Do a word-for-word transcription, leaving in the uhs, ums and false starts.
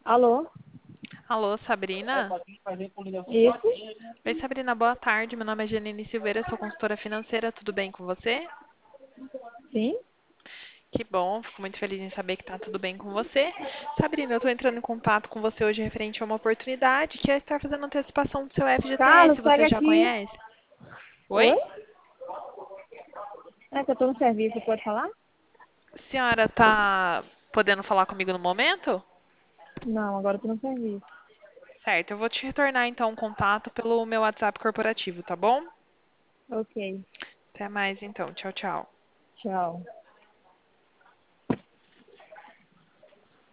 Alô? Alô, Sabrina? Isso? Oi, Sabrina, boa tarde. Meu nome é Janine Silveira, sou consultora financeira. Tudo bem com você? Sim? Que bom, fico muito feliz em saber que tá tudo bem com você. Sabrina, eu tô entrando em contato com você hoje referente a uma oportunidade que é estar fazendo antecipação do seu Carlos, F G T S. Você pega já aqui. conhece? Oi? Oi? É que eu tô no serviço, pode falar? A senhora tá podendo falar comigo no momento? Não, agora eu tô no serviço. Certo, eu vou te retornar então um contato pelo meu WhatsApp corporativo, tá bom? Ok, Até mais então. Tchau, tchau. tchau.